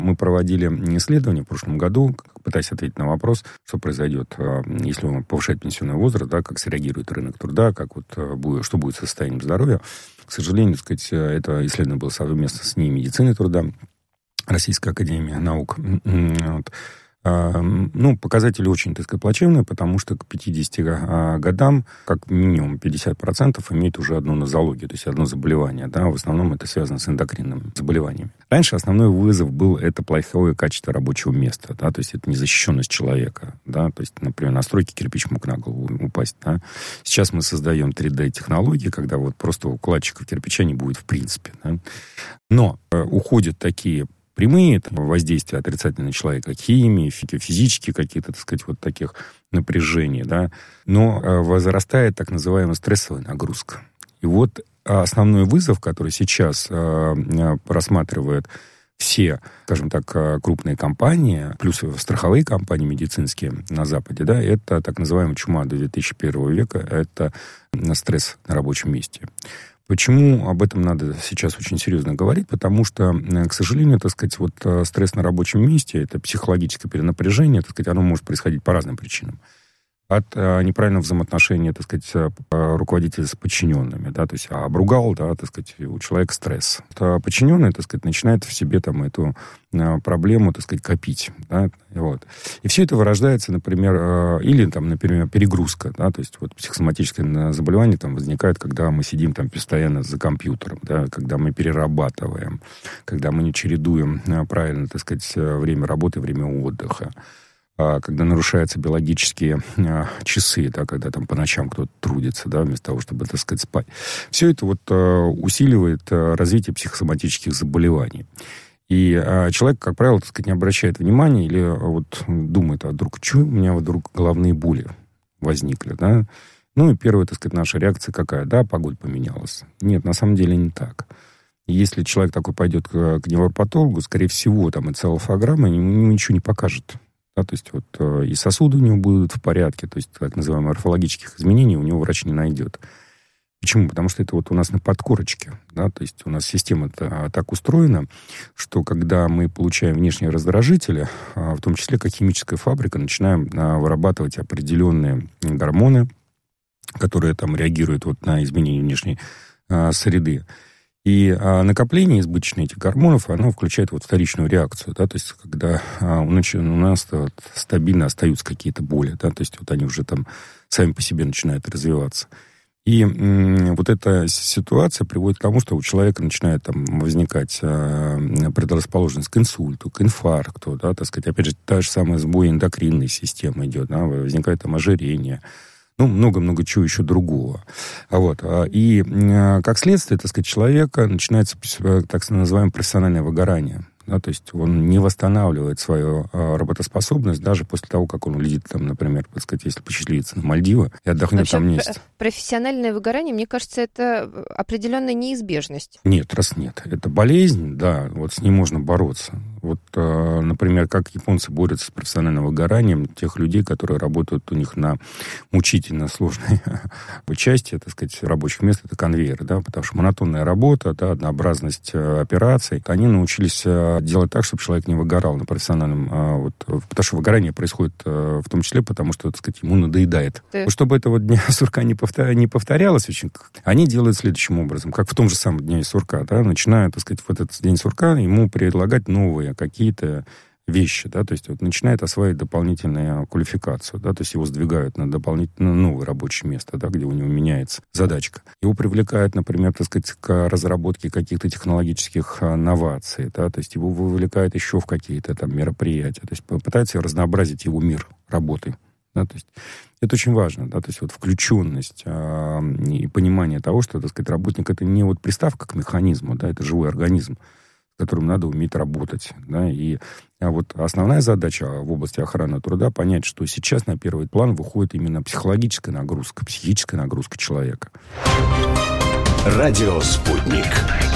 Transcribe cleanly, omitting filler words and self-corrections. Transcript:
Мы проводили исследование в прошлом году, пытаясь ответить на вопрос, что произойдет, если он повышает пенсионный возраст, да, как среагирует рынок труда, что будет с состоянием здоровья. К сожалению, так сказать, это исследование было совместно с НИИ медицины труда, Российской академии наук. Показатели очень, так сказать, плачевные, потому что к 50 годам как минимум 50% имеют уже одну нозологию, то есть одно заболевание. Да? В основном это связано с эндокринными заболеваниями. Раньше основной вызов был это плохое качество рабочего места, да? То есть это незащищенность человека. Да? То есть, например, на стройке кирпич мог на голову упасть. Да? Сейчас мы создаем 3D-технологии, когда вот просто укладчиков кирпича не будет в принципе. Да? Но уходят такие прямые воздействия отрицательные на человека, химии, физические какие-то, так сказать, вот таких напряжений, да, но возрастает так называемая стрессовая нагрузка. И вот основной вызов, который сейчас рассматривают все, скажем так, крупные компании, плюс страховые компании медицинские на Западе, да, это так называемая чума 2001 века, это стресс на рабочем месте. Почему об этом надо сейчас очень серьезно говорить? Потому что, к сожалению, так сказать, вот стресс на рабочем месте, это психологическое перенапряжение, так сказать, оно может происходить по разным причинам. От неправильного взаимоотношения, так сказать, руководителя с подчиненными, да, то есть обругал, да, так сказать, у человека стресс. Подчиненный, так сказать, начинает в себе там эту проблему, так сказать, копить, да, вот. И все это вырождается, например, или там, например, перегрузка, да, то есть вот психосоматическое заболевание там возникает, когда мы сидим там постоянно за компьютером, да, когда мы перерабатываем, когда мы не чередуем правильно, так сказать, время работы, время отдыха, когда нарушаются биологические часы, да, когда там по ночам кто-то трудится, да, вместо того, чтобы, так сказать, спать. Все это вот усиливает развитие психосоматических заболеваний. И человек, как правило, так сказать, не обращает внимания или вот думает, а вдруг, что у меня вдруг головные боли возникли, да? Ну, и первая, так сказать, наша реакция какая? Да, погода поменялась. Нет, на самом деле не так. Если человек такой пойдет к невропатологу, скорее всего, там энцефалограмма ему ничего не покажет. Да, то есть вот и сосуды у него будут в порядке, то есть так называемых морфологических изменений у него врач не найдет. Почему? Потому что это вот у нас на подкорочке, да, то есть у нас система так устроена, что когда мы получаем внешние раздражители, в том числе как химическая фабрика, начинаем вырабатывать определенные гормоны, которые там реагируют вот на изменения внешней среды. И накопление избыточных этих гормонов, оно включает вот вторичную реакцию, да, то есть когда у нас вот стабильно остаются какие-то боли, да, то есть вот они уже там сами по себе начинают развиваться. И вот эта ситуация приводит к тому, что у человека начинает там возникать предрасположенность к инсульту, к инфаркту, да, так сказать, опять же, та же самая сбой эндокринной системы идет, да, возникает там ожирение, ну, много-много чего еще другого. Вот. И как следствие, так сказать, человека начинается так называемое профессиональное выгорание. Да, то есть он не восстанавливает свою работоспособность даже после того, как он улетит, там, например, так сказать, если посчастливится на Мальдивы и отдохнет вообще, там месяц. Профессиональное выгорание, мне кажется, это определенная неизбежность. Нет, раз нет. Это болезнь, да, вот с ней можно бороться. Вот, например, как японцы борются с профессиональным выгоранием тех людей, которые работают у них на мучительно сложной части, так сказать, рабочих мест, это конвейеры, да, потому что монотонная работа, да, однообразность операций, они научились делать так, чтобы человек не выгорал на профессиональном, потому что выгорание происходит в том числе потому, что, так сказать, ему надоедает. Вот, чтобы этого дня сурка не повторялось, они делают следующим образом, как в том же самом дне сурка, да, начинают, так сказать, вот этот день сурка ему предлагать новые какие-то вещи, да, то есть вот начинает осваивать дополнительную квалификацию, да, то есть его сдвигают на дополнительно новое рабочее место, да, где у него меняется задачка. Его привлекают, например, так сказать, к разработке каких-то технологических новаций, да, то есть его вовлекают еще в какие-то там мероприятия, то есть пытаются разнообразить его мир работы, да, то есть это очень важно, да, то есть вот включенность и понимание того, что, так сказать, работник это не вот приставка к механизму, да, это живой организм, с которым надо уметь работать, да, и вот основная задача в области охраны труда понять, что сейчас на первый план выходит именно психологическая нагрузка, психическая нагрузка человека. Радио «Спутник».